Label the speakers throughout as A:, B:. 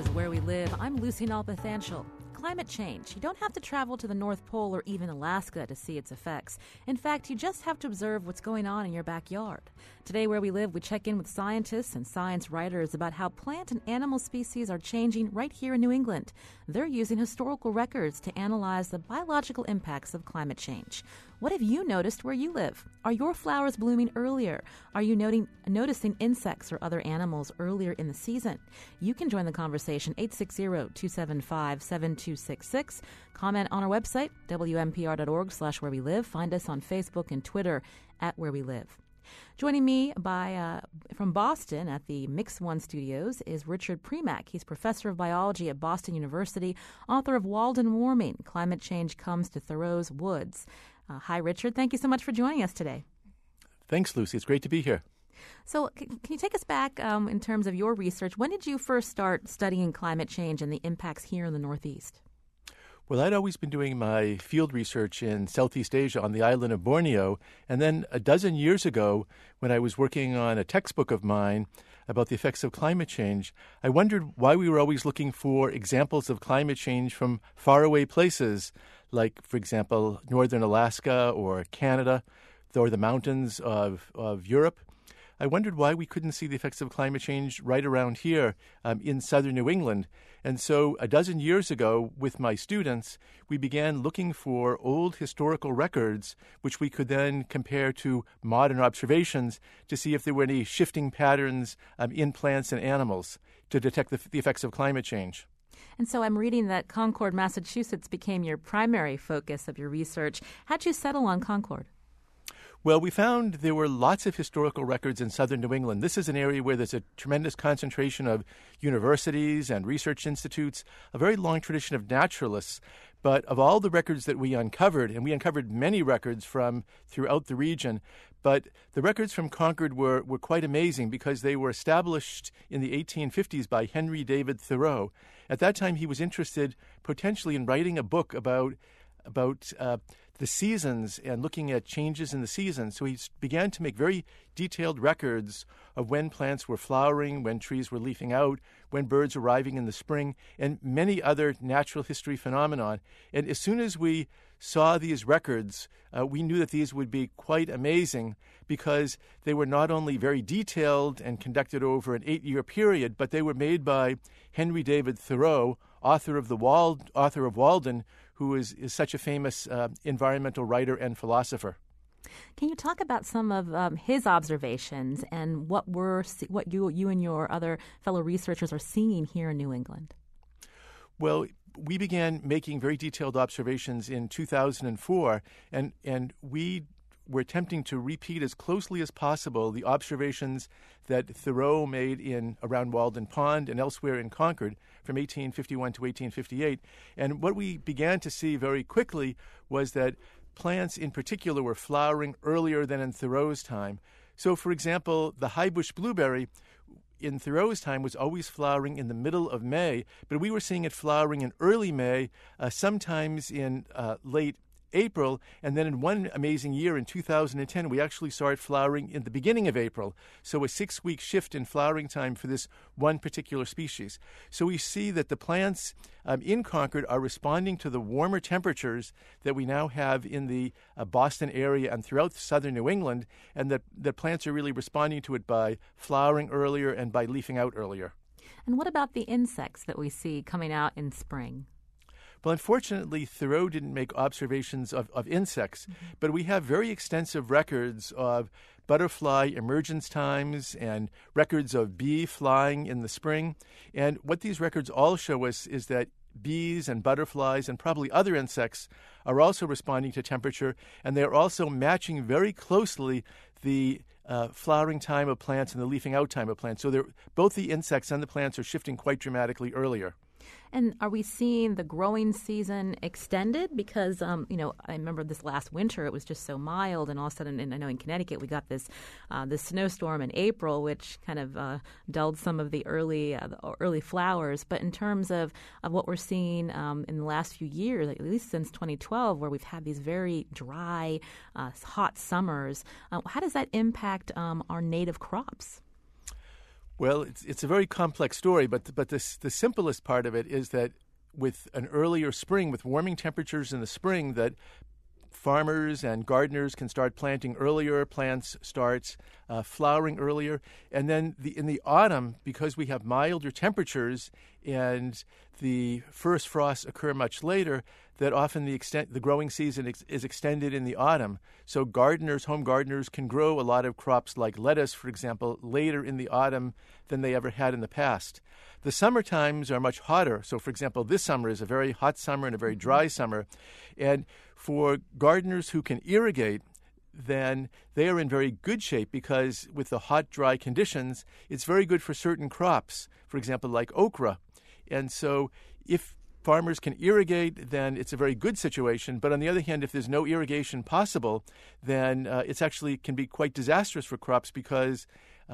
A: is Where We Live. I'm Lucy Nalpathanchel. Climate change. You don't have to travel to the North Pole or even Alaska to see its effects. In fact, you just have to observe what's going on in your backyard. Today, Where We Live, we check in with scientists and science writers about how plant and animal species are changing right here in New England. They're using historical records to analyze the biological impacts of climate change. What have you noticed where you live? Are your flowers blooming earlier? Are you noticing insects or other animals earlier in the season? You can join the conversation, 860-275-7266. Comment on our website, wnpr.org/where we live. Find us on Facebook and Twitter @Where We Live. Joining me from Boston at the Mix One Studios is Richard Premack. He's professor of biology at Boston University, author of Walden Warming, Climate Change Comes to Thoreau's Woods. Hi, Richard. Thank you so much for joining us today.
B: Thanks, Lucy. It's great to be here.
A: So can you take us back in terms of your research? When did you first start studying climate change and the impacts here in the Northeast?
B: Well, I'd always been doing my field research in Southeast Asia on the island of Borneo. And then a dozen years ago, when I was working on a textbook of mine about the effects of climate change, I wondered why we were always looking for examples of climate change from faraway places, like, for example, northern Alaska or Canada or the mountains of Europe. I wondered why we couldn't see the effects of climate change right around here in southern New England. And so a dozen years ago, with my students, we began looking for old historical records, which we could then compare to modern observations to see if there were any shifting patterns in plants and animals to detect the effects of climate change.
A: And so I'm reading that Concord, Massachusetts became your primary focus of your research. How'd you settle on Concord?
B: Well, we found there were lots of historical records in southern New England. This is an area where there's a tremendous concentration of universities and research institutes, a very long tradition of naturalists. But of all the records that we uncovered, and we uncovered many records from throughout the region, but the records from Concord were quite amazing because they were established in the 1850s by Henry David Thoreau. At that time, he was interested potentially in writing a book about the seasons and looking at changes in the seasons. So he began to make very detailed records of when plants were flowering, when trees were leafing out, when birds were arriving in the spring, and many other natural history phenomenon. And as soon as we saw these records, we knew that these would be quite amazing because they were not only very detailed and conducted over an 8-year period, but they were made by Henry David Thoreau, author of Walden, who is such a famous environmental writer and philosopher.
A: Can you talk about some of his observations and what you and your other fellow researchers are seeing here in New England?
B: Well, we began making very detailed observations in 2004, and we were attempting to repeat as closely as possible the observations that Thoreau made around Walden Pond and elsewhere in Concord from 1851 to 1858. And what we began to see very quickly was that plants in particular were flowering earlier than in Thoreau's time. So, for example, the highbush blueberry in Thoreau's time was always flowering in the middle of May, but we were seeing it flowering in early May, sometimes in late April, and then in one amazing year in 2010, we actually saw it flowering in the beginning of April. So a 6-week shift in flowering time for this one particular species. So we see that the plants in Concord are responding to the warmer temperatures that we now have in the Boston area and throughout southern New England, and that the plants are really responding to it by flowering earlier and by leafing out earlier.
A: And what about the insects that we see coming out in spring?
B: Well, unfortunately, Thoreau didn't make observations of insects, but we have very extensive records of butterfly emergence times and records of bee flying in the spring. And what these records all show us is that bees and butterflies and probably other insects are also responding to temperature, and they're also matching very closely the flowering time of plants and the leafing out time of plants. So both the insects and the plants are shifting quite dramatically earlier.
A: And are we seeing the growing season extended? Because, I remember this last winter, it was just so mild. And all of a sudden, and I know in Connecticut, we got this snowstorm in April, which kind of dulled some of the early flowers. But in terms of what we're seeing in the last few years, at least since 2012, where we've had these very dry, hot summers, how does that impact our native crops?
B: Well, it's a very complex story, but the simplest part of it is that with an earlier spring, with warming temperatures in the spring, that farmers and gardeners can start planting earlier, plants starts flowering earlier, and then in the autumn, because we have milder temperatures and the first frosts occur much later, that often the growing season is extended in the autumn. So home gardeners can grow a lot of crops like lettuce, for example, later in the autumn than they ever had in the past. The summer times are much hotter. So, for example, this summer is a very hot summer and a very dry summer. And for gardeners who can irrigate, then they are in very good shape because with the hot, dry conditions, it's very good for certain crops, for example, like okra. And so if farmers can irrigate, then it's a very good situation. But on the other hand, if there's no irrigation possible, then it's actually can be quite disastrous for crops because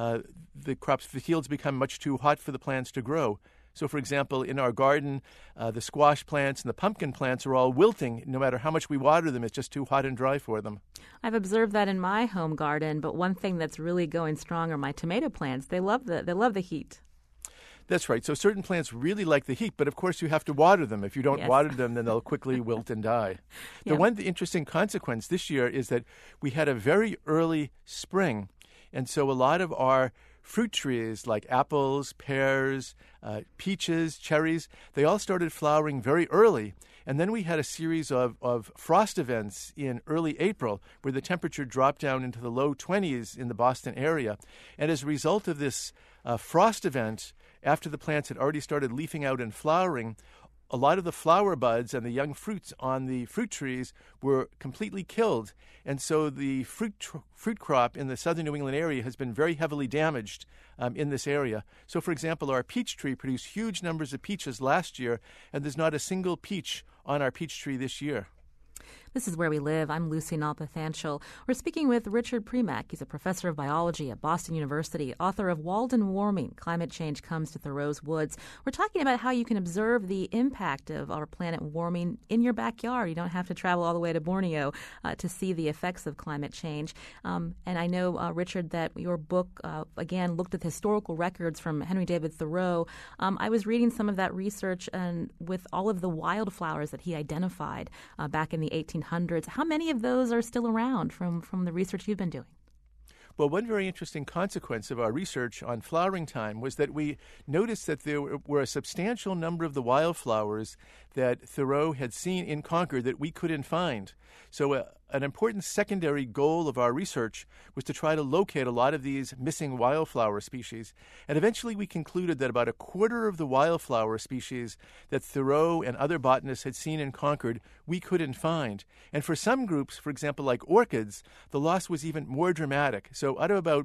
B: the fields become much too hot for the plants to grow. So, for example, in our garden, the squash plants and the pumpkin plants are all wilting. No matter how much we water them, it's just too hot and dry for them.
A: I've observed that in my home garden, but one thing that's really going strong are my tomato plants. They love the heat.
B: That's right. So certain plants really like the heat, but of course you have to water them. If you don't water them, then they'll quickly wilt and die. The interesting consequence this year is that we had a very early spring, and so a lot of our fruit trees like apples, pears, peaches, cherries, they all started flowering very early. And then we had a series of frost events in early April where the temperature dropped down into the low 20s in the Boston area. And as a result of this frost event, after the plants had already started leafing out and flowering, a lot of the flower buds and the young fruits on the fruit trees were completely killed. And so the fruit crop in the southern New England area has been very heavily damaged in this area. So, for example, our peach tree produced huge numbers of peaches last year, and there's not a single peach on our peach tree this year.
A: This is Where We Live. I'm Lucy Nalpathanchil. We're speaking with Richard Premack. He's a professor of biology at Boston University, author of Walden Warming, Climate Change Comes to Thoreau's Woods. We're talking about how you can observe the impact of our planet warming in your backyard. You don't have to travel all the way to Borneo to see the effects of climate change. And I know, Richard, that your book, again, looked at historical records from Henry David Thoreau. I was reading some of that research and with all of the wildflowers that he identified back in the 1800s. How many of those are still around from the research you've been doing?
B: Well, one very interesting consequence of our research on flowering time was that we noticed that there were a substantial number of the wildflowers that Thoreau had seen in Concord that we couldn't find. So an important secondary goal of our research was to try to locate a lot of these missing wildflower species. And eventually we concluded that about a quarter of the wildflower species that Thoreau and other botanists had seen in Concord, we couldn't find. And for some groups, for example, like orchids, the loss was even more dramatic. So out of about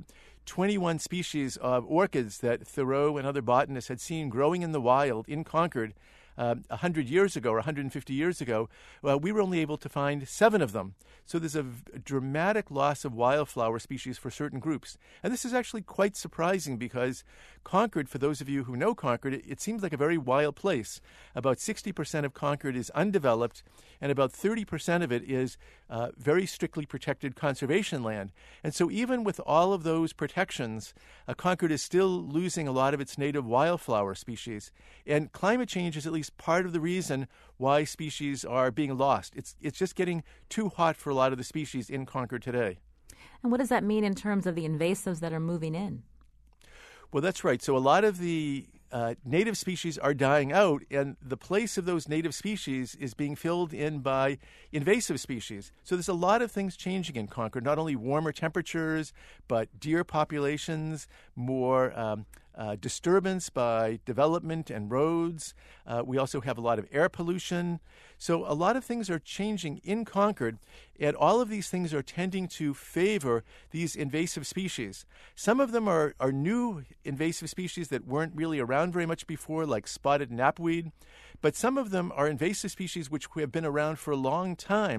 B: 21 species of orchids that Thoreau and other botanists had seen growing in the wild in Concord 100 years ago or 150 years ago, we were only able to find 7 of them. So there's a dramatic loss of wildflower species for certain groups. And this is actually quite surprising because Concord, for those of you who know Concord, it seems like a very wild place. About 60% of Concord is undeveloped, and about 30% of it is very strictly protected conservation land. And so even with all of those protections, Concord is still losing a lot of its native wildflower species. And climate change is at least part of the reason why species are being lost. It's just getting too hot for a lot of the species in Concord today.
A: And what does that mean in terms of the invasives that are moving in?
B: Well, that's right. So a lot of the native species are dying out, and the place of those native species is being filled in by invasive species. So there's a lot of things changing in Concord, not only warmer temperatures, but deer populations, more disturbance by development and roads. We also have a lot of air pollution. So a lot of things are changing in Concord, and all of these things are tending to favor these invasive species. Some of them are new invasive species that weren't really around very much before, like spotted knapweed. But some of them are invasive species which have been around for a long time.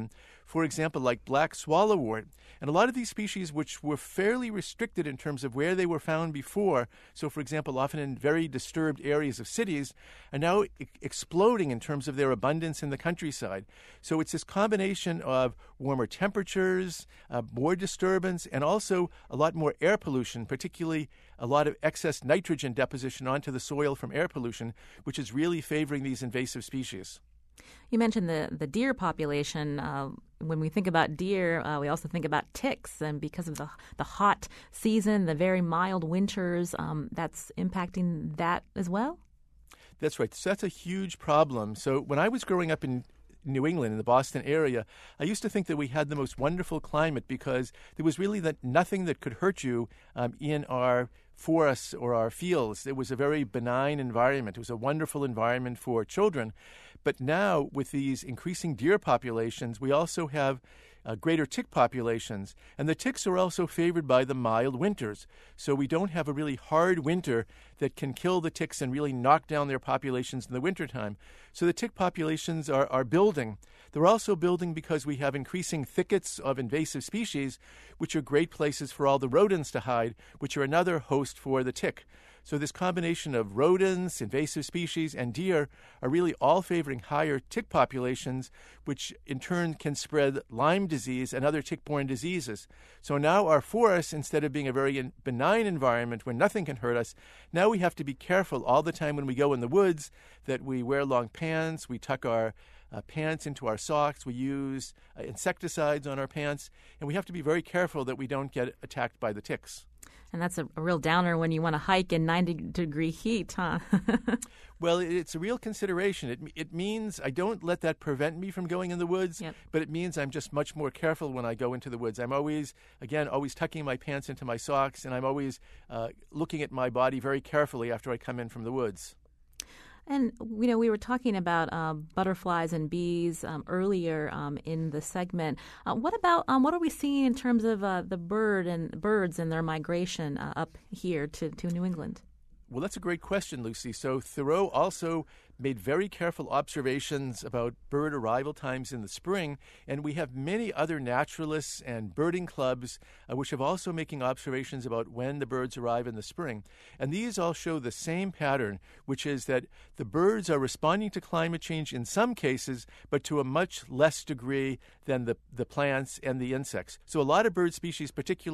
B: for example, like black swallowwort. And a lot of these species, which were fairly restricted in terms of where they were found before, so for example, often in very disturbed areas of cities, are now exploding in terms of their abundance in the countryside. So it's this combination of warmer temperatures, more disturbance, and also a lot more air pollution, particularly a lot of excess nitrogen deposition onto the soil from air pollution, which is really favoring these invasive species.
A: You mentioned the deer population. When we think about deer, we also think about ticks, and because of the hot season, the very mild winters, that's impacting that as well?
B: That's right. So that's a huge problem. So when I was growing up in New England, in the Boston area, I used to think that we had the most wonderful climate because there was really nothing that could hurt you in our forests or our fields. It was a very benign environment. It was a wonderful environment for children. But now, with these increasing deer populations, we also have greater tick populations. And the ticks are also favored by the mild winters. So we don't have a really hard winter that can kill the ticks and really knock down their populations in the wintertime. So the tick populations are building. They're also building because we have increasing thickets of invasive species, which are great places for all the rodents to hide, which are another host for the tick. So this combination of rodents, invasive species, and deer are really all favoring higher tick populations, which in turn can spread Lyme disease and other tick-borne diseases. So now our forests, instead of being a very benign environment where nothing can hurt us, now we have to be careful all the time when we go in the woods that we wear long pants, we tuck our pants into our socks, we use insecticides on our pants, and we have to be very careful that we don't get attacked by the ticks.
A: And that's a real downer when you want to hike in 90-degree heat, huh?
B: Well, it's a real consideration. It means I don't let that prevent me from going in the woods,
A: Yep.
B: but it means I'm just much more careful when I go into the woods. I'm always tucking my pants into my socks, and I'm always looking at my body very carefully after I come in from the woods.
A: And, we were talking about butterflies and bees earlier in the segment. What are we seeing in terms of the birds and their migration up here to New England?
B: Well, that's a great question, Lucy. So Thoreau also made very careful observations about bird arrival times in the spring, and we have many other naturalists and birding clubs which have also making observations about when the birds arrive in the spring. And these all show the same pattern, which is that the birds are responding to climate change in some cases, but to a much less degree than the plants and the insects. So a lot of bird species,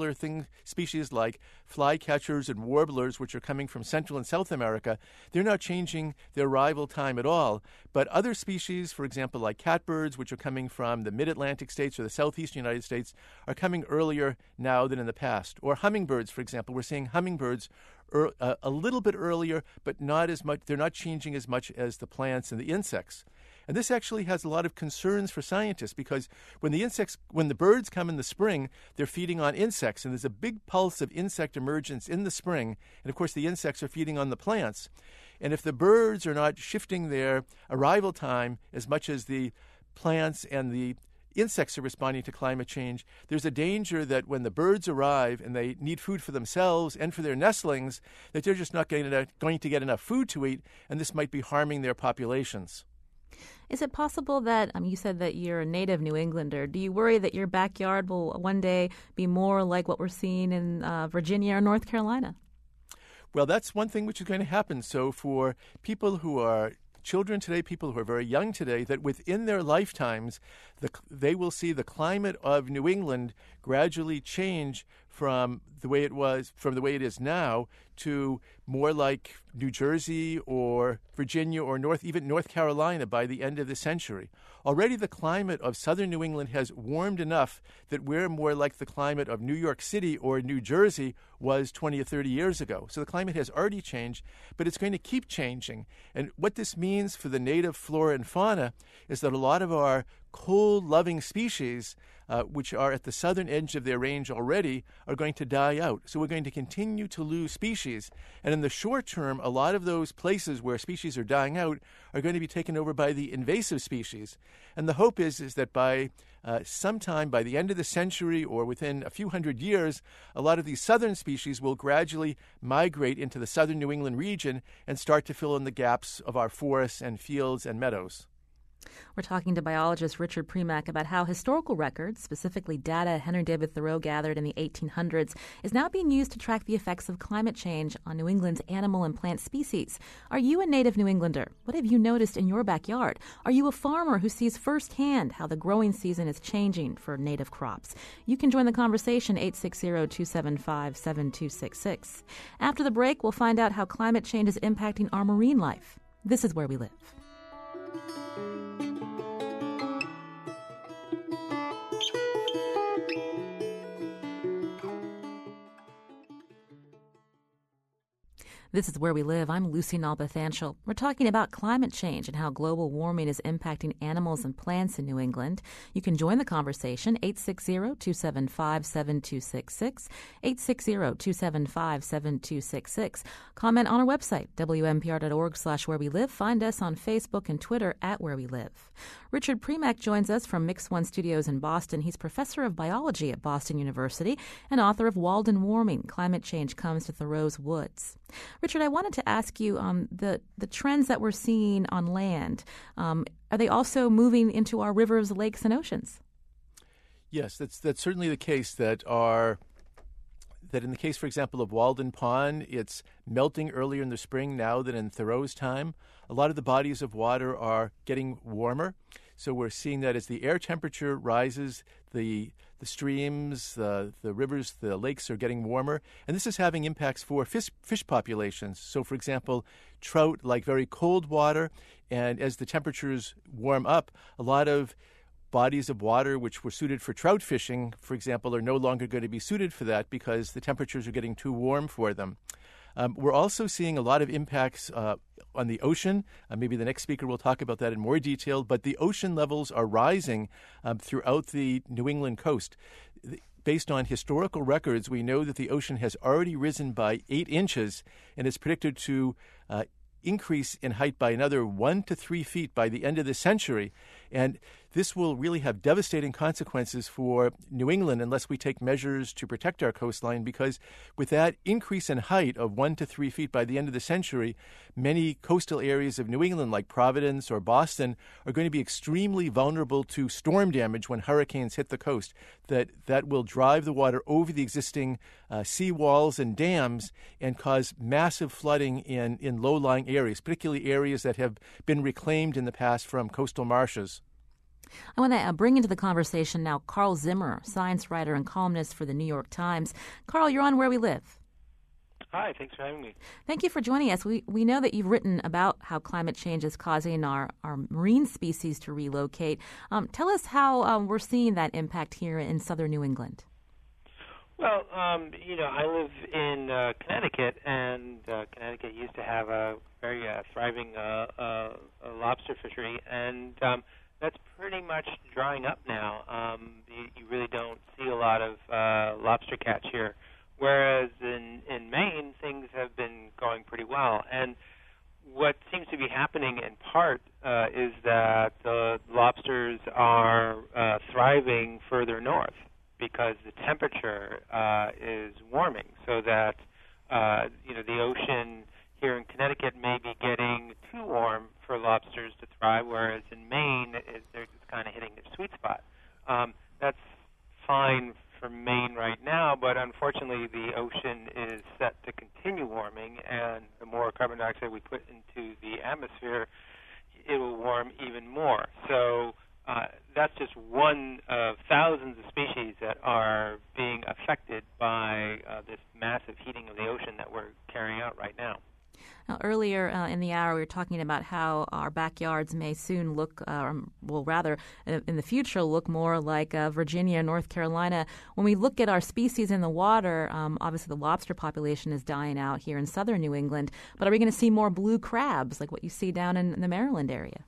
B: species like flycatchers and warblers, which are coming from Central and South America, they're not changing their arrival time at all. But other species, for example, like catbirds, which are coming from the mid-Atlantic states or the southeastern United States, are coming earlier now than in the past. Or hummingbirds, for example. We're seeing hummingbirds a little bit earlier, but not as much. They're not changing as much as the plants and the insects. And this actually has a lot of concerns for scientists because when the birds come in the spring, they're feeding on insects, and there's a big pulse of insect emergence in the spring. And of course, the insects are feeding on the plants. And if the birds are not shifting their arrival time as much as the plants and the insects are responding to climate change, there's a danger that when the birds arrive and they need food for themselves and for their nestlings, that they're just not going to get enough food to eat, and this might be harming their populations.
A: Is it possible that, you said that you're a native New Englander, do you worry that your backyard will one day be more like what we're seeing in Virginia or North Carolina?
B: Well, that's one thing which is going to happen. So for people who are children today, people who are very young today, that within their lifetimes, they will see the climate of New England gradually change from the way it is now to more like New Jersey or Virginia or even North Carolina by the end of the century. Already the climate of southern New England has warmed enough that we're more like the climate of New York City or New Jersey was 20 or 30 years ago. So the climate has already changed, but it's going to keep changing. And what this means for the native flora and fauna is that a lot of our cold-loving species, which are at the southern edge of their range already, are going to die out. So we're going to continue to lose species. And in the short term, a lot of those places where species are dying out are going to be taken over by the invasive species. And the hope is that by sometime by the end of the century or within a few hundred years, a lot of these southern species will gradually migrate into the southern New England region and start to fill in the gaps of our forests and fields and meadows.
A: We're talking to biologist Richard Premack about how historical records, specifically data Henry David Thoreau gathered in the 1800s, is now being used to track the effects of climate change on New England's animal and plant species. Are you a native New Englander? What have you noticed in your backyard? Are you a farmer who sees firsthand how the growing season is changing for native crops? You can join the conversation 860-275-7266. After the break, we'll find out how climate change is impacting our marine life. This is Where We Live. This is Where We Live. I'm Lucy Nalpathanchel. We're talking about climate change and how global warming is impacting animals and plants in New England. You can join the conversation, 860-275-7266, 860-275-7266. Comment on our website, WNPR.org/Where We Live. Find us on Facebook and Twitter @Where We Live. Richard Premack joins us from Mix One Studios in Boston. He's professor of biology at Boston University and author of Walden Warming, Climate Change Comes to Thoreau's Woods. Richard, I wanted to ask you the trends that we're seeing on land. Are they also moving into our rivers, lakes, and oceans?
B: Yes, that's certainly the case. That in the case, for example, of Walden Pond, it's melting earlier in the spring now than in Thoreau's time. A lot of the bodies of water are getting warmer. So we're seeing that as the air temperature rises, the streams, the rivers, the lakes are getting warmer. And this is having impacts for fish populations. So, for example, trout like very cold water. And as the temperatures warm up, a lot of bodies of water which were suited for trout fishing, for example, are no longer going to be suited for that because the temperatures are getting too warm for them. We're also seeing a lot of impacts on the ocean. Maybe the next speaker will talk about that in more detail, but the ocean levels are rising throughout the New England coast. Based on historical records, we know that the ocean has already risen by 8 inches and is predicted to increase in height by another 1 to 3 feet by the end of the century. And this will really have devastating consequences for New England unless we take measures to protect our coastline, because with that increase in height of 1 to 3 feet by the end of the century, many coastal areas of New England like Providence or Boston are going to be extremely vulnerable to storm damage when hurricanes hit the coast. That will drive the water over the existing sea walls and dams and cause massive flooding in low-lying areas, particularly areas that have been reclaimed in the past from coastal marshes.
A: I want to bring into the conversation now Carl Zimmer, science writer and columnist for the New York Times. Carl, you're on Where We Live.
C: Hi, thanks for having me.
A: Thank you for joining us. We know that you've written about how climate change is causing our marine species to relocate. Tell us how we're seeing that impact here in southern New England.
C: Well, I live in Connecticut, and Connecticut used to have a very thriving lobster fishery, and that's pretty much drying up now. You really don't see a lot of lobster catch here, whereas in Maine, things have been going pretty well. And what seems to be happening in part is that the lobsters are thriving further north because the temperature is warming, so that the ocean here in Connecticut may be getting too warm for lobsters to thrive, whereas in Maine, they're just kind of hitting their sweet spot. That's fine for Maine right now, but unfortunately the ocean is set to continue warming, and the more carbon dioxide we put into the atmosphere, it will warm even more. So that's just one of thousands of species that are being affected by this massive heating of the ocean that we're carrying out right now.
A: Now, earlier in the hour, we were talking about how our backyards may soon look, in the future, look more like Virginia, North Carolina. When we look at our species in the water, obviously the lobster population is dying out here in southern New England, but are we going to see more blue crabs like what you see down in the Maryland area?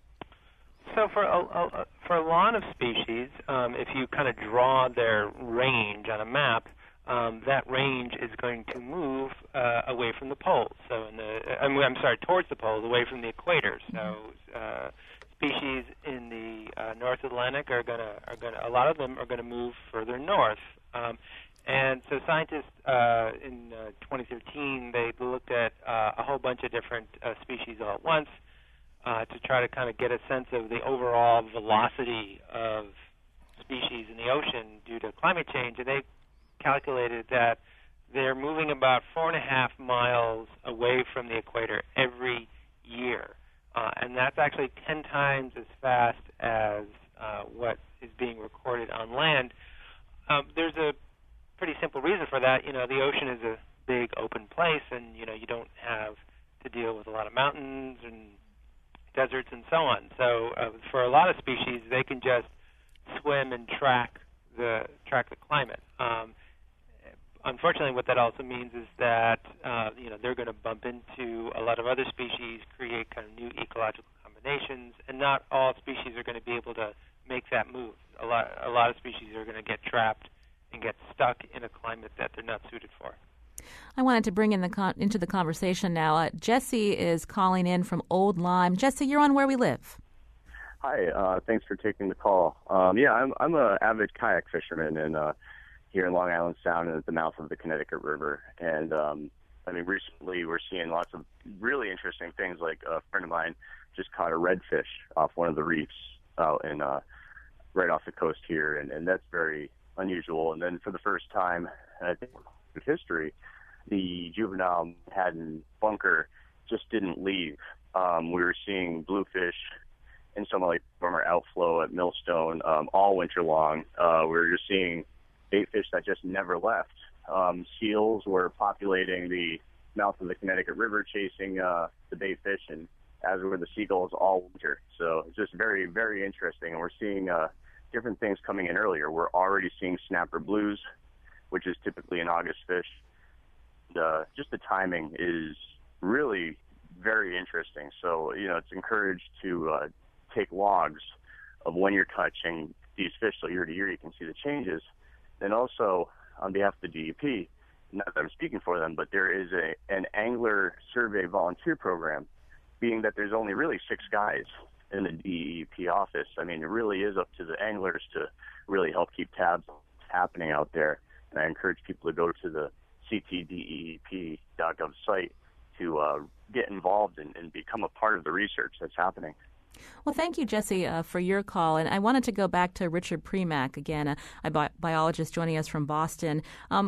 C: So for a lot of species, if you kind of draw their range on a map, that range is going to move away from the poles. So towards the poles, away from the equator. So species in the North Atlantic are gonna a lot of them are gonna move further north. And so scientists in 2013 they looked at a whole bunch of different species all at once. to try to kind of get a sense of the overall velocity of species in the ocean due to climate change, and they calculated that they're moving about 4.5 miles away from the equator every year, and that's actually 10 times as fast as what is being recorded on land. There's a pretty simple reason for that. The ocean is a big open place, and you don't have to deal with a lot of mountains and deserts and so on. So for a lot of species, they can just swim and track the climate. Unfortunately, what that also means is that they're going to bump into a lot of other species, create kind of new ecological combinations, and not all species are going to be able to make that move. A lot of species are going to get trapped and get stuck in a climate that they're not suited for.
A: I wanted to bring into the conversation now. Jesse is calling in from Old Lyme. Jesse, you're on Where We Live.
D: Hi, thanks for taking the call. I'm an avid kayak fisherman, and here in Long Island Sound and at the mouth of the Connecticut River. And recently we're seeing lots of really interesting things. Like a friend of mine just caught a redfish off one of the reefs out in right off the coast here, and that's very unusual. And then for the first time, I think in history, the juvenile Manhattan bunker just didn't leave. We were seeing bluefish in some like former outflow at Millstone all winter long. We were just seeing bait fish that just never left. Seals were populating the mouth of the Connecticut River, chasing the bait fish, and as were the seagulls all winter. So it's just very, very interesting. And we're seeing different things coming in earlier. We're already seeing snapper blues, which is typically an August fish. Just the timing is really very interesting. So, it's encouraged to take logs of when you're catching these fish, so year to year you can see the changes. And also, on behalf of the DEP, not that I'm speaking for them, but there is an angler survey volunteer program, being that there's only really 6 guys in the DEP office. I mean, it really is up to the anglers to really help keep tabs on what's happening out there. And I encourage people to go to the ctdep.gov site to get involved and become a part of the research that's happening.
A: Well, thank you, Jesse, for your call. And I wanted to go back to Richard Premack, again, a biologist joining us from Boston.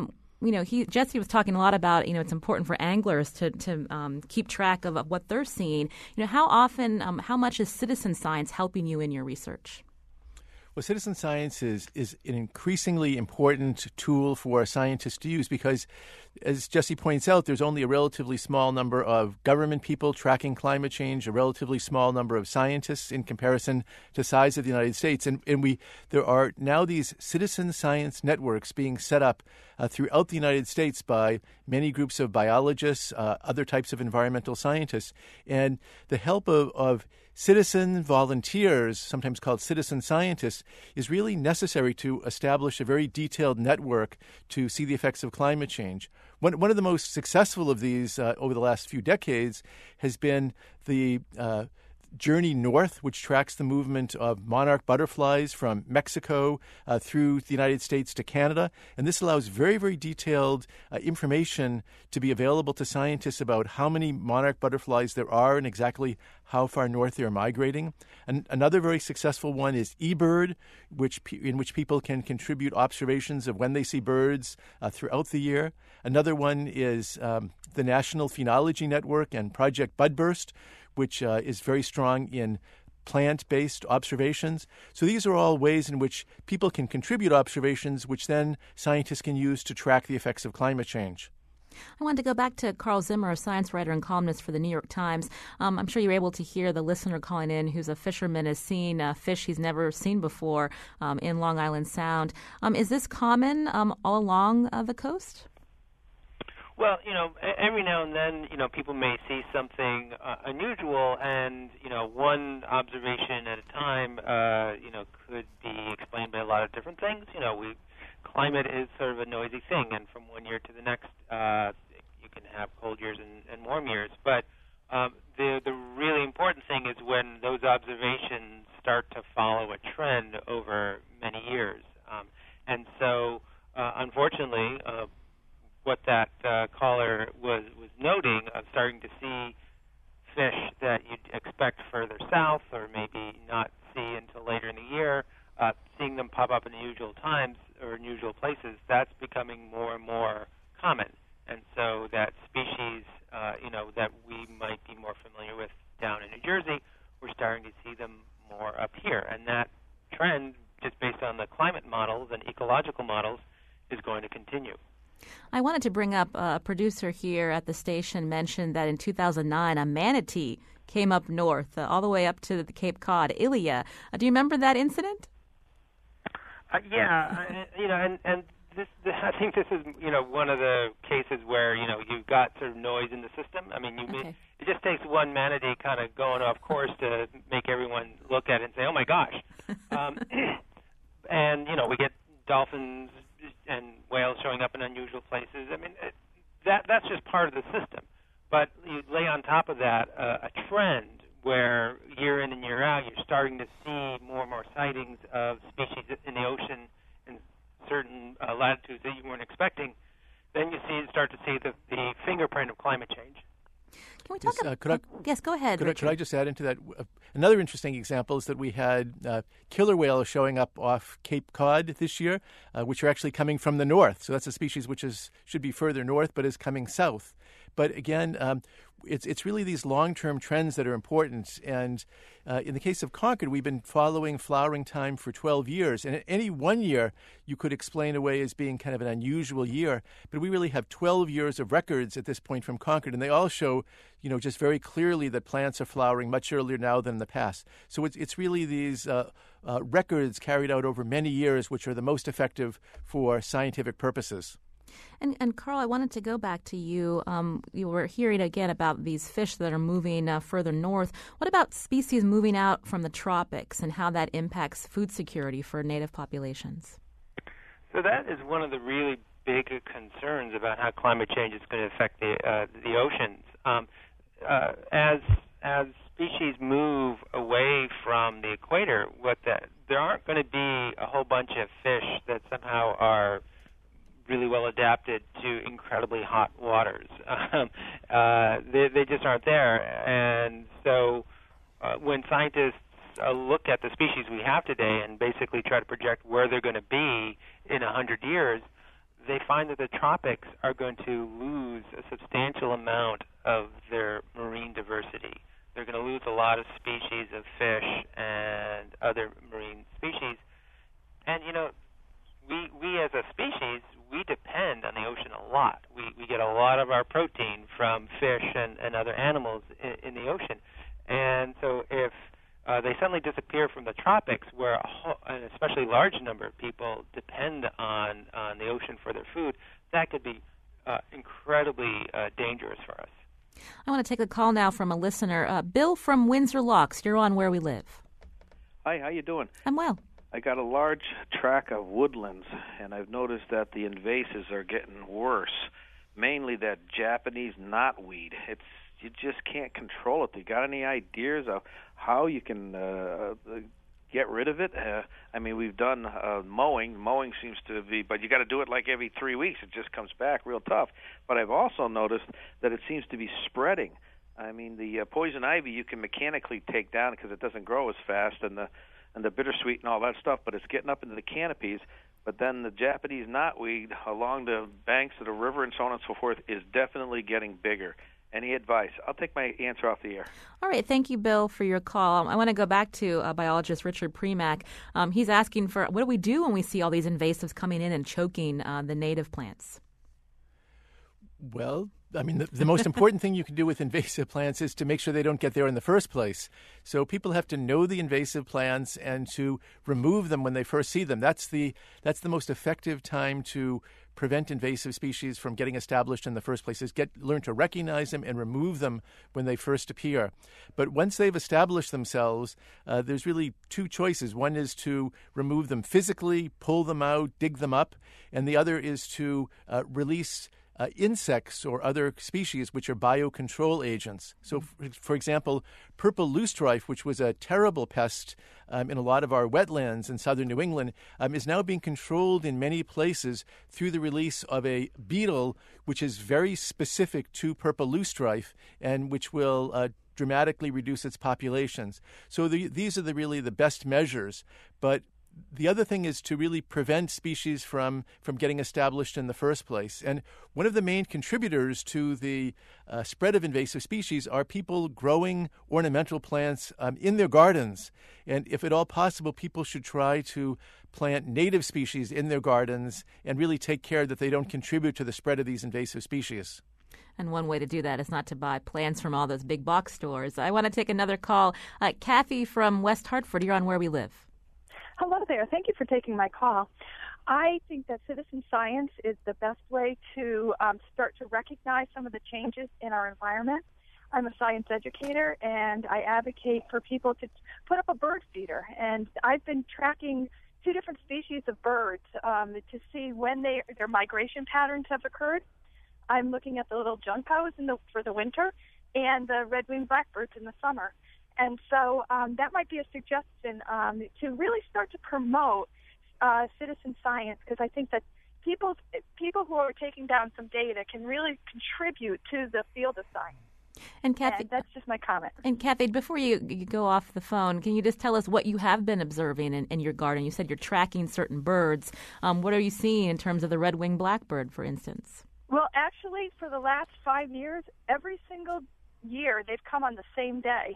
A: Jesse was talking a lot about, it's important for anglers to keep track of what they're seeing. How often, how much is citizen science helping you in your research?
B: Well, citizen science is an increasingly important tool for scientists to use because, as Jesse points out, there's only a relatively small number of government people tracking climate change, a relatively small number of scientists in comparison to the size of the United States. And there are now these citizen science networks being set up throughout the United States by many groups of biologists, other types of environmental scientists. And the help of citizen volunteers, sometimes called citizen scientists, is really necessary to establish a very detailed network to see the effects of climate change. One of the most successful of these over the last few decades has been the Journey North, which tracks the movement of monarch butterflies from Mexico through the United States to Canada. And this allows very, very detailed information to be available to scientists about how many monarch butterflies there are and exactly how far north they're migrating. And another very successful one is eBird, in which people can contribute observations of when they see birds throughout the year. Another one is the National Phenology Network and Project Budburst, which is very strong in plant-based observations. So these are all ways in which people can contribute observations, which then scientists can use to track the effects of climate change.
A: I wanted to go back to Carl Zimmer, a science writer and columnist for the New York Times. I'm sure you were able to hear the listener calling in who's a fisherman is seeing fish he's never seen before in Long Island Sound. Is this common all along the coast?
C: Well, every now and then, people may see something unusual, and, one observation at a time, could be explained by a lot of different things. Climate is sort of a noisy thing, and from one year to the next, you can have cold years and warm years. But the really important thing is when those observations start to follow a trend over many years. And so, unfortunately, what that caller was noting of starting to see fish that you'd expect further pop up in unusual times or unusual places, that's becoming more and more common. And so that species, that we might be more familiar with down in New Jersey, we're starting to see them more up here. And that trend, just based on the climate models and ecological models, is going to continue.
A: I wanted to bring up a producer here at the station mentioned that in 2009 a manatee came up north, all the way up to the Cape Cod, Ilia. Do you remember that incident?
C: And this, I think this is, one of the cases where, you've got sort of noise in the system. I mean, it just takes one manatee kind of going off course to make everyone look at it and say, oh, my gosh. And, we get dolphins and whales showing up in unusual places. I mean, that's just part of the system. But you lay on top of that a trend where year in and year out you're starting to see more and more sightings of species in the ocean in certain latitudes that you weren't expecting. Then you start to see the fingerprint of climate change.
A: Can we talk yes, go ahead, Richard.
B: Could I just add into that? Another interesting example is that we had killer whales showing up off Cape Cod this year, which are actually coming from the north. So that's a species which should be further north but is coming south. But again, it's really these long-term trends that are important. And in the case of Concord, we've been following flowering time for 12 years. And any one year you could explain away as being kind of an unusual year. But we really have 12 years of records at this point from Concord. And they all show, just very clearly that plants are flowering much earlier now than in the past. So it's really these records carried out over many years which are the most effective for scientific purposes.
A: And Carl, I wanted to go back to you. You were hearing again about these fish that are moving further north. What about species moving out from the tropics and how that impacts food security for native populations?
C: So that is one of the really big concerns about how climate change is going to affect the oceans. As species move away from the equator, there aren't going to be a whole bunch of fish that somehow are really well adapted to incredibly hot waters. They just aren't there. And so when scientists look at the species we have today and basically try to project where they're going to be in 100 years, they find that the tropics are going to lose a substantial amount of their marine diversity. They're going to lose a lot of species of fish and other marine species. And, we as a species, we depend on the ocean a lot. We get a lot of our protein from fish and other animals in the ocean. And so if they suddenly disappear from the tropics, where an especially large number of people depend on the ocean for their food, that could be incredibly dangerous for us.
A: I want to take a call now from a listener. Bill from Windsor Locks, you're on Where We Live.
E: Hi, how you doing?
A: I'm well.
E: I got a large tract of woodlands, and I've noticed that the invasives are getting worse, mainly that Japanese knotweed. You just can't control it. You got any ideas of how you can get rid of it? We've done mowing. Mowing seems to be, but you got to do it like every 3 weeks. It just comes back real tough. But I've also noticed that it seems to be spreading. The poison ivy you can mechanically take down because it doesn't grow as fast, and the bittersweet and all that stuff, but it's getting up into the canopies. But then the Japanese knotweed along the banks of the river and so on and so forth is definitely getting bigger. Any advice? I'll take my answer off the air.
A: All right. Thank you, Bill, for your call. I want to go back to biologist Richard Premack. He's asking for what do we do when we see all these invasives coming in and choking the native plants?
B: Well, the most important thing you can do with invasive plants is to make sure they don't get there in the first place. So people have to know the invasive plants and to remove them when they first see them. That's the most effective time to prevent invasive species from getting established in the first place, is learn to recognize them and remove them when they first appear. But once they've established themselves, there's really two choices. One is to remove them physically, pull them out, dig them up, and the other is to release insects or other species which are biocontrol agents. So, for example, purple loosestrife, which was a terrible pest in a lot of our wetlands in southern New England, is now being controlled in many places through the release of a beetle which is very specific to purple loosestrife and which will dramatically reduce its populations. So these are really the best measures, but The other thing is to really prevent species from getting established in the first place. And one of the main contributors to the spread of invasive species are people growing ornamental plants in their gardens. And if at all possible, people should try to plant native species in their gardens and really take care that they don't contribute to the spread of these invasive species.
A: And one way to do that is not to buy plants from all those big box stores. I want to take another call. Kathy from West Hartford, you're on Where We Live.
F: Hello there. Thank you for taking my call. I think that citizen science is the best way to start to recognize some of the changes in our environment. I'm a science educator, and I advocate for people to put up a bird feeder. And I've been tracking 2 different species of birds to see when their migration patterns have occurred. I'm looking at the little juncos for the winter and the red-winged blackbirds in the summer. And so that might be a suggestion to really start to promote citizen science, because I think that people who are taking down some data can really contribute to the field of science.
A: And Kathy,
F: that's just my comment.
A: And Kathy, before you go off the phone, can you just tell us what you have been observing in your garden? You said you're tracking certain birds. What are you seeing in terms of the red-winged blackbird, for instance?
F: Well, actually, for the last 5 years, every single year they've come on the same day.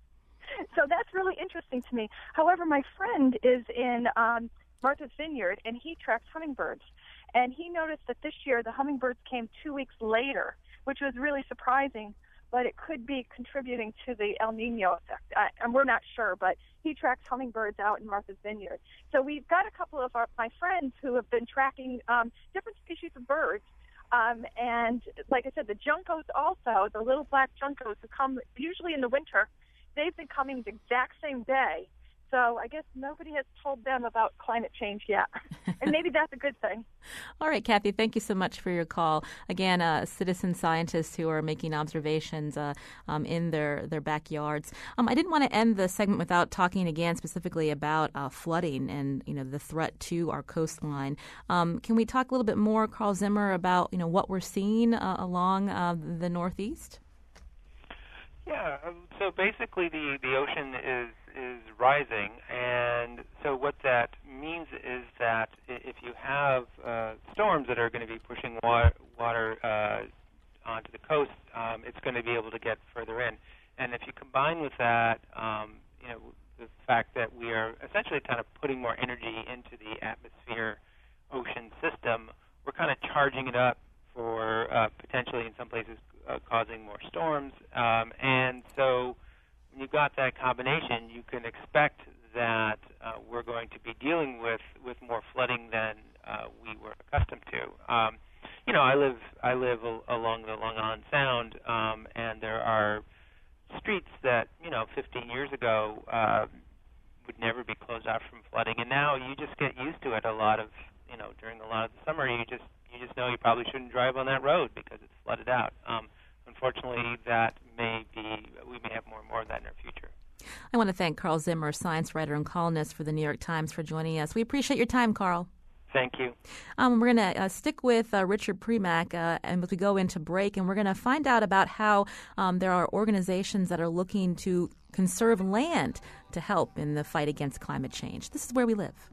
F: So that's really interesting to me. However, my friend is in Martha's Vineyard, and he tracks hummingbirds. And he noticed that this year the hummingbirds came 2 weeks later, which was really surprising, but it could be contributing to the El Nino effect. And we're not sure, but he tracks hummingbirds out in Martha's Vineyard. So we've got a couple of my friends who have been tracking different species of birds. And like I said, the juncos also, the little black juncos who come usually in the winter, they've been coming the exact same day. So I guess nobody has told them about climate change yet. And maybe that's a good thing.
A: All right, Kathy, thank you so much for your call. Again, citizen scientists who are making observations in their backyards. I didn't want to end the segment without talking again specifically about flooding and the threat to our coastline. Can we talk a little bit more, Carl Zimmer, about what we're seeing along the Northeast?
C: Yeah, so basically the ocean is rising, and so what that means is that if you have storms that are going to be pushing water onto the coast, it's going to be able to get further in. And if you combine with that, the fact that we are essentially kind of putting more energy into the atmosphere ocean system, we're kind of charging it up for potentially in some places causing more storms. And so when you've got that combination, you can expect that we're going to be dealing with more flooding than we were accustomed to. I live along the Long Island Sound, and there are streets that 15 years ago would never be closed off from flooding, and now you just get used to it. During a lot of the summer, you just know you probably shouldn't drive on that road because it's flooded out. Unfortunately, we may have more and more of that in our future.
A: I want to thank Carl Zimmer, science writer and columnist for the New York Times, for joining us. We appreciate your time, Carl.
C: Thank you.
A: We're going to stick with Richard Premack and as we go into break, and we're going to find out about how there are organizations that are looking to conserve land to help in the fight against climate change. This is Where We Live.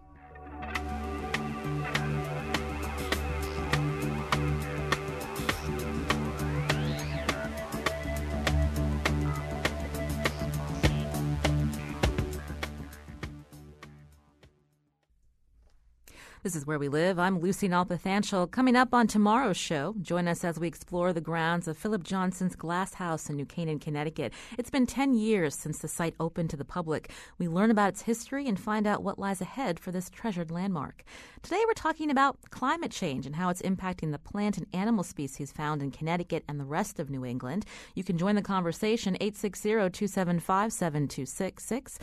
A: This is Where We Live. I'm Lucy Nalpathanchel. Coming up on tomorrow's show, join us as we explore the grounds of Philip Johnson's Glass House in New Canaan, Connecticut. It's been 10 years since the site opened to the public. We learn about its history and find out what lies ahead for this treasured landmark. Today we're talking about climate change and how it's impacting the plant and animal species found in Connecticut and the rest of New England. You can join the conversation 860-275-7266,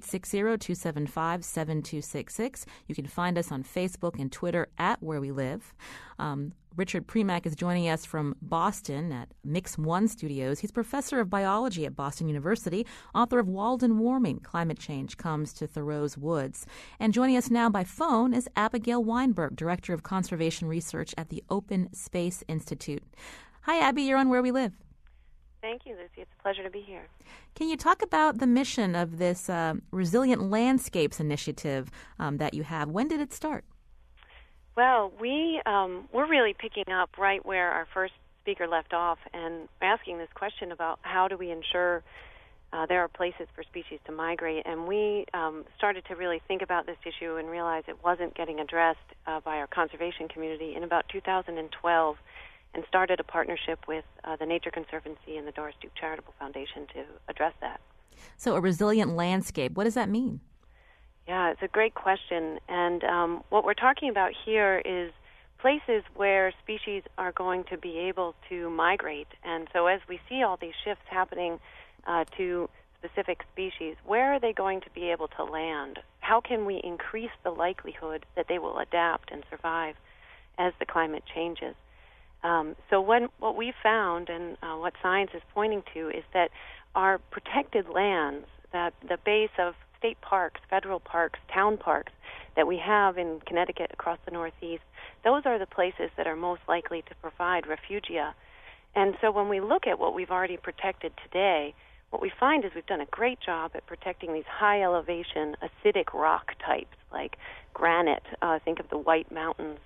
A: 860-275-7266. You can find us on Facebook and Twitter at Where We Live. Richard Premack is joining us from Boston at Mix One Studios. He's professor of biology at Boston University, author of Walden Warming, Climate Change Comes to Thoreau's Woods. And joining us now by phone is Abigail Weinberg, Director of Conservation Research at the Open Space Institute. Hi, Abby. You're on Where We Live.
G: Thank you, Lucy. It's a pleasure to be here.
A: Can you talk about the mission of this Resilient Landscapes initiative that you have? When did it start?
G: Well, we're really picking up right where our first speaker left off and asking this question about how do we ensure there are places for species to migrate. And we started to really think about this issue and realize it wasn't getting addressed by our conservation community in about 2012, and started a partnership with the Nature Conservancy and the Doris Duke Charitable Foundation to address that.
A: So a resilient landscape, what does that mean?
G: Yeah, it's a great question. And what we're talking about here is places where species are going to be able to migrate. And so as we see all these shifts happening to specific species, where are they going to be able to land? How can we increase the likelihood that they will adapt and survive as the climate changes? So what we found and what science is pointing to is that our protected lands, that the base of state parks, federal parks, town parks that we have in Connecticut across the Northeast, those are the places that are most likely to provide refugia. And so when we look at what we've already protected today, what we find is we've done a great job at protecting these high elevation acidic rock types like granite. Think of the White Mountains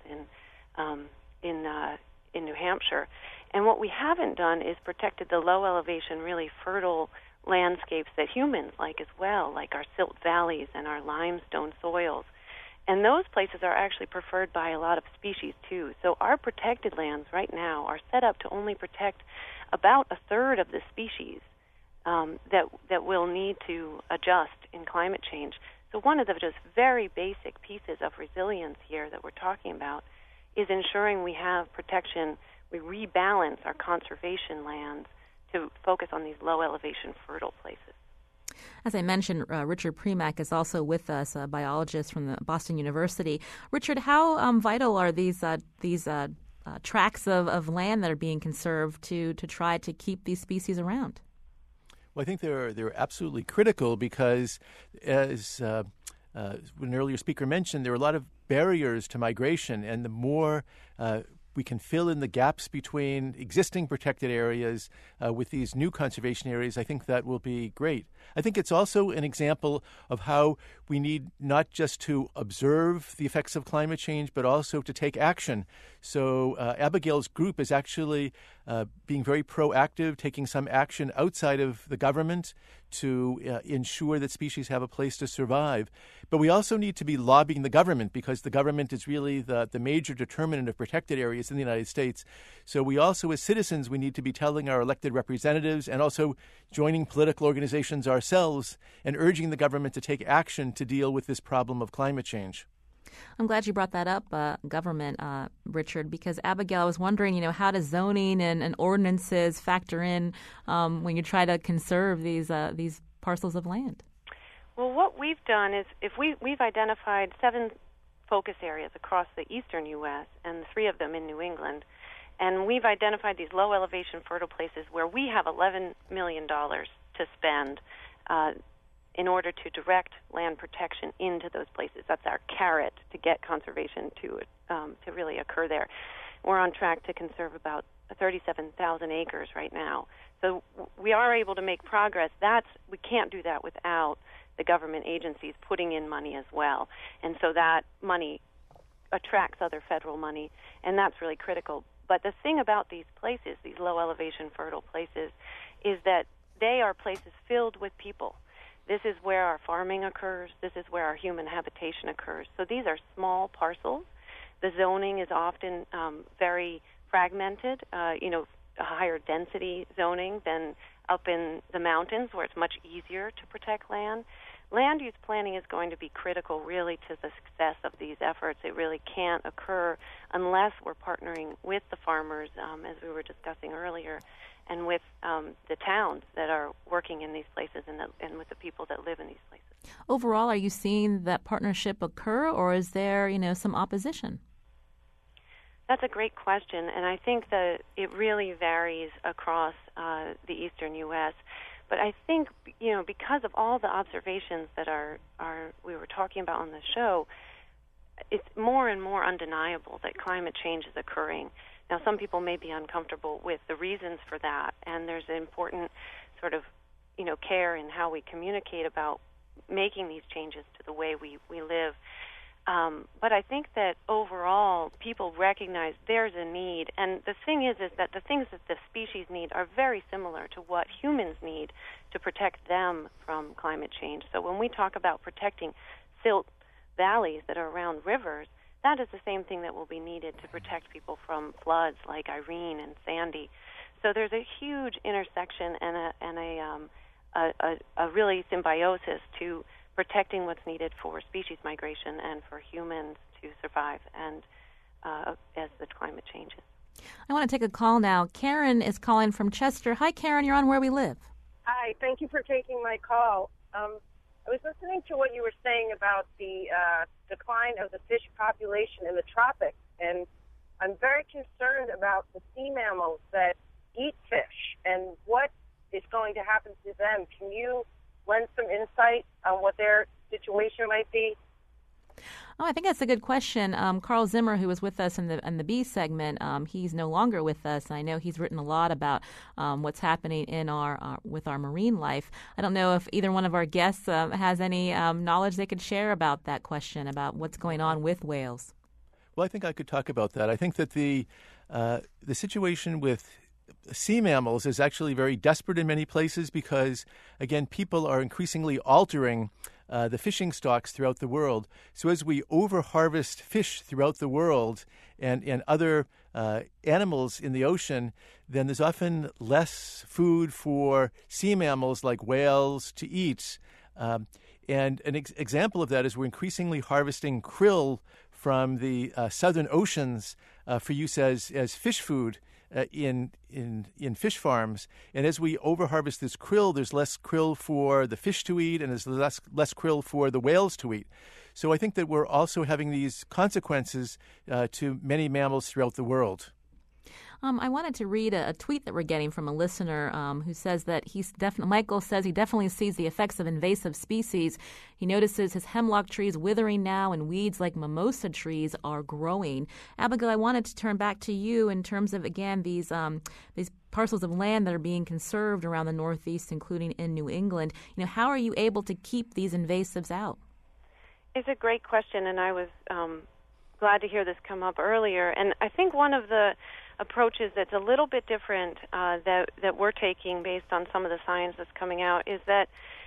G: in New Hampshire. And what we haven't done is protected the low elevation, really fertile landscapes that humans like as well, like our silt valleys and our limestone soils. And those places are actually preferred by a lot of species too. So our protected lands right now are set up to only protect about a third of the species that will need to adjust in climate change. So one of the just very basic pieces of resilience here that we're talking about is ensuring we have protection, we rebalance our conservation lands to focus on these low elevation fertile places.
A: As I mentioned, Richard Premack is also with us, a biologist from the Boston University. Richard, how vital are these tracts of land that are being conserved to try to keep these species around?
B: Well, I think they're absolutely critical because, as an earlier speaker mentioned, there are a lot of barriers to migration, and the more we can fill in the gaps between existing protected areas with these new conservation areas, I think that will be great. I think it's also an example of how we need not just to observe the effects of climate change, but also to take action. So Abigail's group is actually being very proactive, taking some action outside of the government to ensure that species have a place to survive. But we also need to be lobbying the government because the government is really the major determinant of protected areas in the United States. So we also, as citizens, we need to be telling our elected representatives and also joining political organizations ourselves and urging the government to take action to deal with this problem of climate change.
A: I'm glad you brought that up, government, Richard, because Abigail, I was wondering, how does zoning and ordinances factor in when you try to conserve these parcels of land?
G: Well, what we've done is we've identified 7 focus areas across the eastern U.S. and 3 of them in New England, and we've identified these low elevation fertile places where we have $11 million to spend in order to direct land protection into those places. That's our carrot to get conservation to really occur there. We're on track to conserve about 37,000 acres right now. So we are able to make progress. We can't do that without the government agencies putting in money as well. And so that money attracts other federal money, and that's really critical. But the thing about these places, these low elevation fertile places, is that they are places filled with people. This is where our farming occurs. This is where our human habitation occurs. So these are small parcels. The zoning is often very fragmented, a higher density zoning than up in the mountains where it's much easier to protect land. Land use planning is going to be critical really to the success of these efforts. It really can't occur unless we're partnering with the farmers, as we were discussing earlier, and with the towns that are working in these places and with the people that live in these places.
A: Overall, are you seeing that partnership occur, or is there, some opposition?
G: That's a great question, and I think that it really varies across the eastern U.S. But I think, because of all the observations that we were talking about on the show, it's more and more undeniable that climate change is occurring. Now, some people may be uncomfortable with the reasons for that, and there's an important sort of, care in how we communicate about making these changes to the way we live. But I think that overall, people recognize there's a need, and the thing is that the things that the species need are very similar to what humans need to protect them from climate change. So when we talk about protecting silt valleys that are around rivers, that is the same thing that will be needed to protect people from floods like Irene and Sandy. So there's a huge intersection and a really symbiosis to protecting what's needed for species migration and for humans to survive and as the climate changes.
A: I want to take a call now. Karen is calling from Chester. Hi, Karen. You're on Where We Live.
H: Hi. Thank you for taking my call. I was listening to what you were saying about the decline of the fish population in the tropics, and I'm very concerned about the sea mammals that eat fish and what is going to happen to them. Can you lend some insight on what their situation might be?
A: Oh, I think that's a good question. Carl Zimmer, who was with us in the B segment, he's no longer with us. I know he's written a lot about what's happening in with our marine life. I don't know if either one of our guests has any knowledge they could share about that question, about what's going on with whales.
B: Well, I think I could talk about that. I think that the situation with sea mammals is actually very desperate in many places because, again, people are increasingly altering the fishing stocks throughout the world. So as we over-harvest fish throughout the world and other animals in the ocean, then there's often less food for sea mammals like whales to eat. And an example of that is we're increasingly harvesting krill from the southern oceans for use as fish food in fish farms. And as we overharvest this krill, there's less krill for the fish to eat, and there's less krill for the whales to eat. So I think that we're also having these consequences to many mammals throughout the world.
A: I wanted to read a tweet that we're getting from a listener who says that Michael says he definitely sees the effects of invasive species. He notices his hemlock trees withering now and weeds like mimosa trees are growing. Abigail, I wanted to turn back to you in terms of, again, these parcels of land that are being conserved around the Northeast, including in New England. How are you able to keep these invasives out?
G: It's a great question, and I was glad to hear this come up earlier. And I think one of the approaches that's a little bit different that we're taking based on some of the science that's coming out is that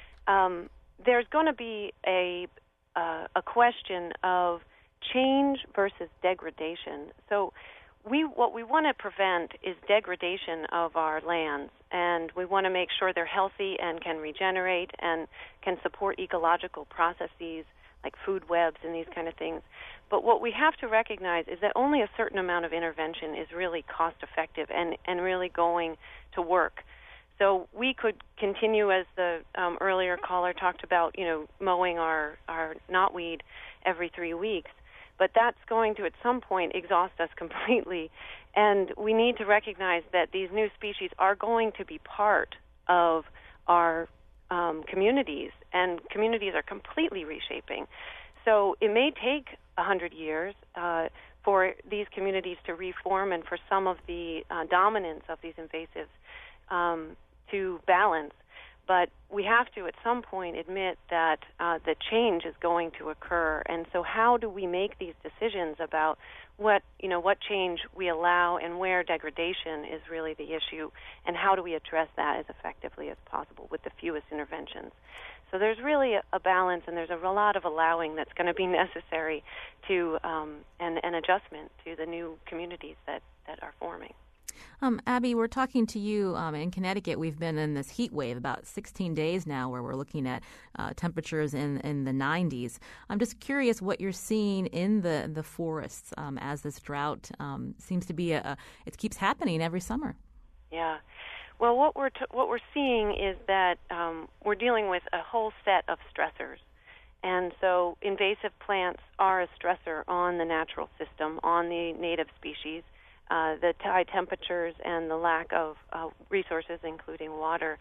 G: there's going to be a question of change versus degradation. So what we want to prevent is degradation of our lands, and we want to make sure they're healthy and can regenerate and can support ecological processes like food webs and these kind of things. But what we have to recognize is that only a certain amount of intervention is really cost-effective and really going to work. So we could continue, as the earlier caller talked about, mowing our knotweed every 3 weeks. But that's going to, at some point, exhaust us completely. And we need to recognize that these new species are going to be part of our communities, and communities are completely reshaping. So it may take 100 years for these communities to reform and for some of the dominance of these invasives to balance. But we have to, at some point, admit that the change is going to occur. And so how do we make these decisions about what change we allow and where degradation is really the issue, and how do we address that as effectively as possible with the fewest interventions? So there's really a balance, and there's a lot of allowing that's going to be necessary to an adjustment to the new communities that are forming.
A: Abby, we're talking to you in Connecticut. We've been in this heat wave about 16 days now where we're looking at temperatures in the 90s. I'm just curious what you're seeing in the forests as this drought seems to be it keeps happening every summer.
G: Yeah. Well, what we're seeing is that we're dealing with a whole set of stressors. And so invasive plants are a stressor on the natural system, on the native species. The high temperatures and the lack of resources, including water,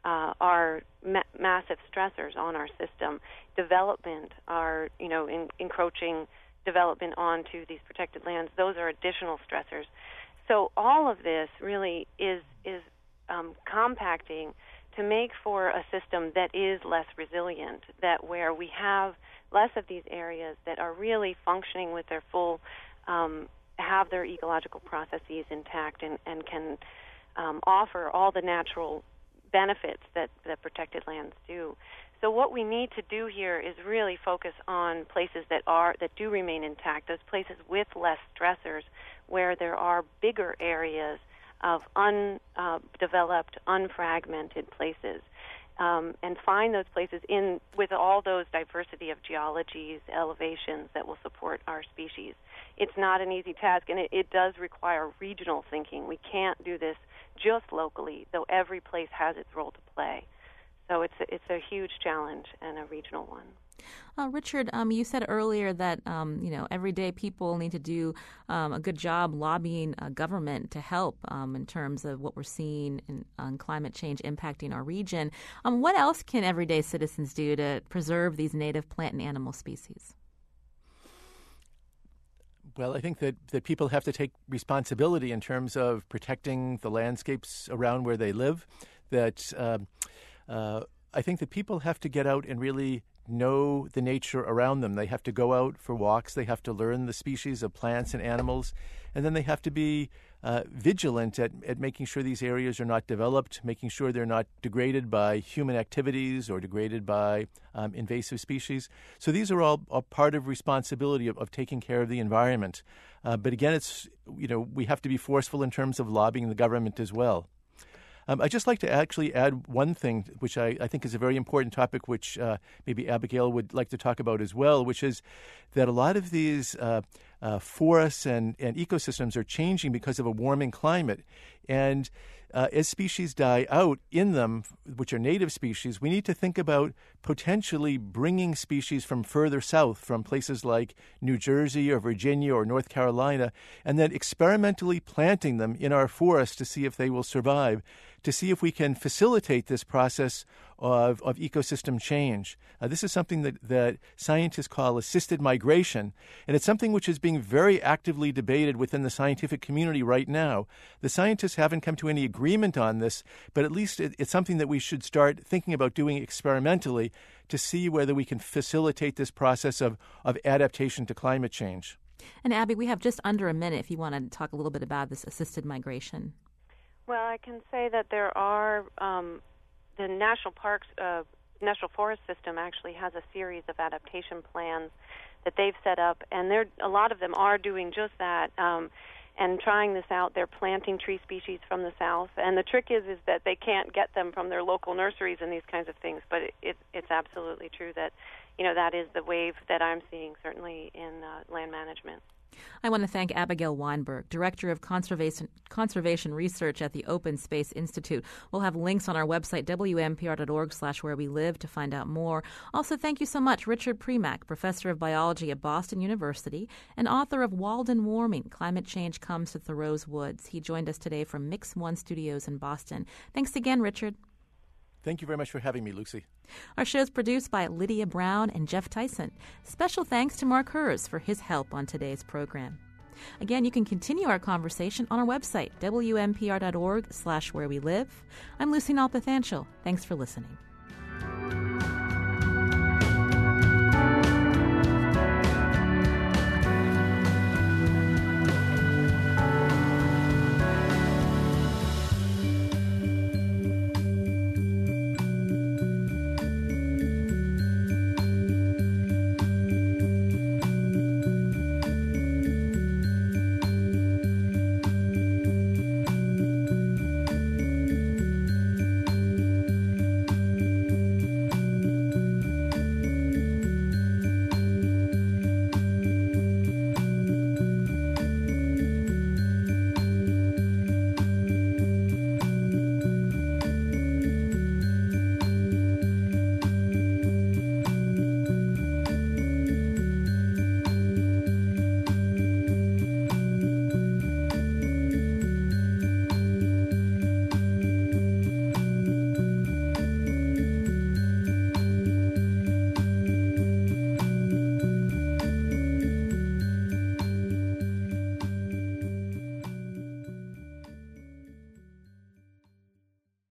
G: are massive stressors on our system. Development are, encroaching development onto these protected lands. Those are additional stressors. So all of this really is compacting to make for a system that is less resilient, that where we have less of these areas that are really functioning with their full, have their ecological processes intact and can offer all the natural benefits that protected lands do. So what we need to do here is really focus on places that do remain intact, those places with less stressors where there are bigger areas of undeveloped, unfragmented places, and find those places with all those diversity of geologies, elevations that will support our species. It's not an easy task, and it does require regional thinking. We can't do this just locally, though every place has its role to play. So it's a huge challenge and a regional one.
A: Richard, you said earlier that everyday people need to do a good job lobbying government to help in terms of what we're seeing on climate change impacting our region. What else can everyday citizens do to preserve these native plant and animal species?
B: Well, I think that people have to take responsibility in terms of protecting the landscapes around where they live. That I think that people have to get out and really know the nature around them. They have to go out for walks. They have to learn the species of plants and animals. And then they have to be vigilant at making sure these areas are not developed, making sure they're not degraded by human activities or degraded by invasive species. So these are all a part of responsibility of taking care of the environment. But again, we have to be forceful in terms of lobbying the government as well. I'd just like to actually add one thing, which I think is a very important topic, which maybe Abigail would like to talk about as well, which is that a lot of these forests and ecosystems are changing because of a warming climate. And as species die out in them, which are native species, we need to think about potentially bringing species from further south, from places like New Jersey or Virginia or North Carolina, and then experimentally planting them in our forests to see if they will survive, to see if we can facilitate this process of ecosystem change. This is something that scientists call assisted migration, and it's something which is being very actively debated within the scientific community right now. The scientists haven't come to any agreement on this, but at least it's something that we should start thinking about doing experimentally to see whether we can facilitate this process of adaptation to climate change.
A: And Abby, we have just under a minute if you want to talk a little bit about this assisted migration.
G: Well, I can say that there are the National Forest System actually has a series of adaptation plans that they've set up, and a lot of them are doing just that and trying this out. They're planting tree species from the south, and the trick is that they can't get them from their local nurseries and these kinds of things. But it's absolutely true that that is the wave that I'm seeing, certainly in land management.
A: I want to thank Abigail Weinberg, Director of Conservation Research at the Open Space Institute. We'll have links on our website, WNPR.org/wherewelive, to find out more. Also, thank you so much, Richard Premack, Professor of Biology at Boston University and author of Walden Warming, Climate Change Comes to Thoreau's Woods. He joined us today from Mix One Studios in Boston. Thanks again, Richard.
B: Thank you very much for having me, Lucy.
A: Our show is produced by Lydia Brown and Jeff Tyson. Special thanks to Mark Hers for his help on today's program. Again, you can continue our conversation on our website, WNPR.org/wherewelive. I'm Lucy Nalpathanchel. Thanks for listening.